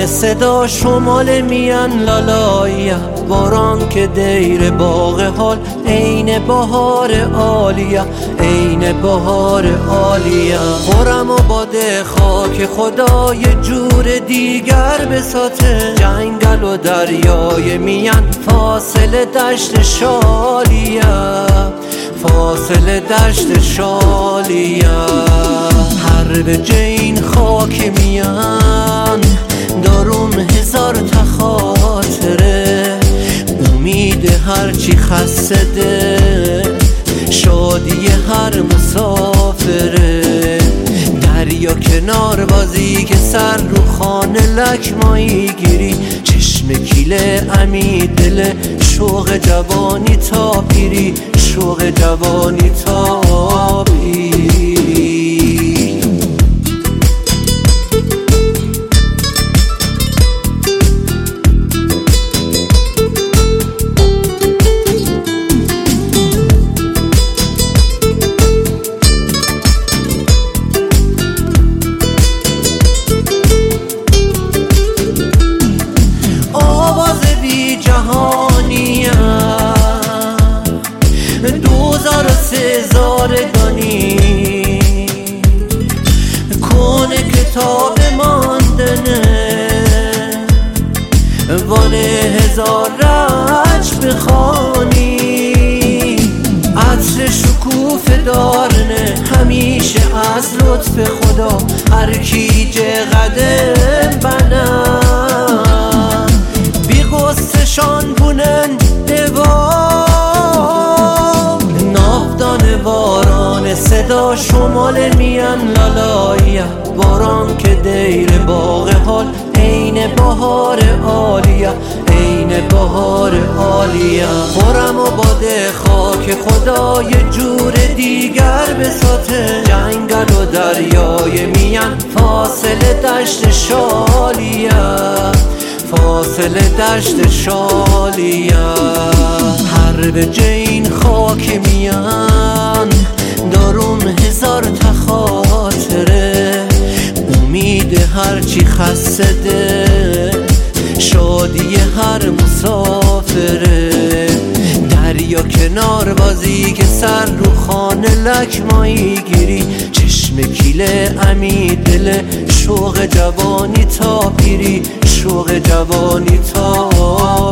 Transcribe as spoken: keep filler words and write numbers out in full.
باران صدا شمال میان لالایه، باران که دیر باغ حال عین بهار عالیه، عین بهار عالیه. خورم و باده خاک خدا یه جور دیگر بساته، جنگل و دریای میان فاصله دشت شالیه، فاصله دشت شالیه. هر به جین خاک میان داروم هزار تا خاطره، امید هرچی خسته ده، شادی هر مسافره. دریا کنار بازی که سر رو خانه لکمایی گیری، چشم کیله امی دل شوق جوانی تا پیری، شوق جوانی تا پیری. دوزار سزارگانی کنه کتاب ماندنه، وان هزار رج بخوانی. عطر شکوف دارنه همیشه از لطف خدا، هر کی جه قدم بنم بی قصشان بونن دوام. باران صدا شمال میان لالایه، باران که دیر باغ حال عین بهار عالیه، عین بهار عالیه. خورم و باده خاک خدا یه جور دیگر بساته، جنگل و دریای میان فاصله دشت شالیه، فاصله دشت شالیه. هر به جین خاک میان داروم هزار تا خاطره، امید هرچی خسته ده، شادی هر مسافره. دریا کنار بازی که سر رو خانه لکمایی گیری، چشم کیله امی دل شوق جوانی تا پیری، شوق جوانی تا